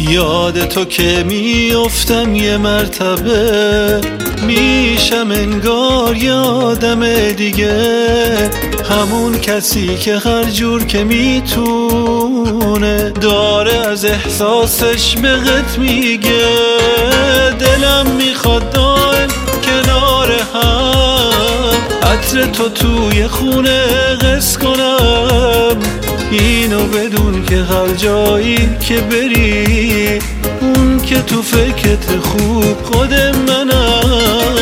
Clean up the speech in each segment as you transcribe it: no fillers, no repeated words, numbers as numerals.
یاد تو که میافتم یه مرتبه، میشم انگار یادم دیگه. همون کسی که هر جور که میتونه داره از احساسش بهت میگه. دلم میخواد دائم کنار هم، عطر تو توی خونه قص کنم. اینو بدون که هر جایی که بری، اون که تو فکرت خوب خود منم.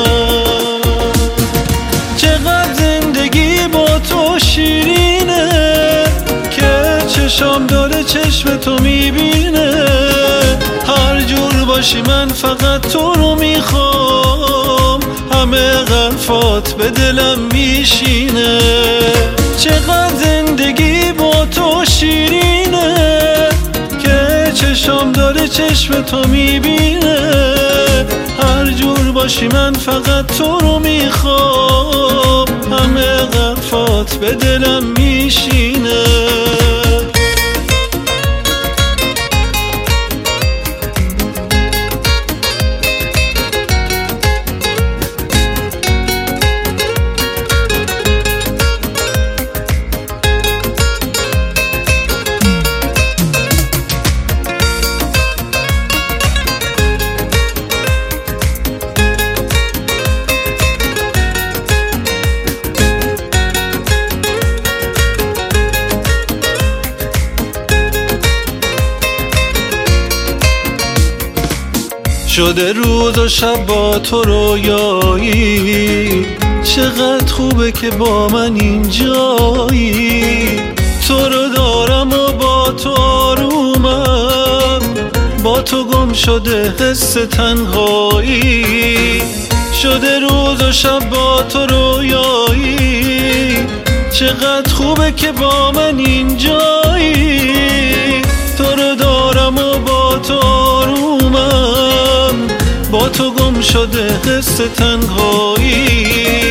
چقدر زندگی با تو شیرینه که چشام داره چشم تو میبینه. هر جور باشی من فقط تو رو میخوام، همه حرفات به دلم میشینه. چقدر زندگی با تو شیرینه که چشام داره چشم تو میبینه. هر جور باشی من فقط تو رو میخوام، همه حرفات به دلم میشینه. شده روز و شب با تو رویایی، چقدر خوبه که با من اینجایی. تو رو دارم و با تو آرومم، با تو گم شده حس تنهایی. شده روز و شب با تو رویایی، چقدر خوبه که با من اینجایی. تو رو دارم و با تو آرومم، با تو گم شده حس تنهایی.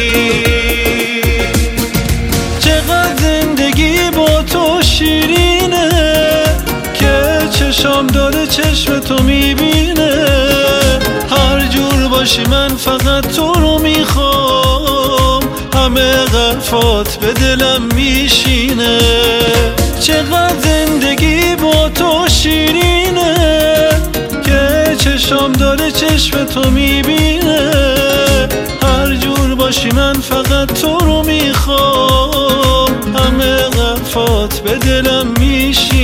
چقدر زندگی با تو شیرینه که چشام داره چشم تو میبینه. هر جور باشی من فقط تو رو میخوام، همه حرفات به دلم میشینه. چقدر زندگی با تو شیرینه که چشام داره چشم تو میبینه. هر جور باشی من فقط تو رو میخوام، همه حرفات به دلم میشینه.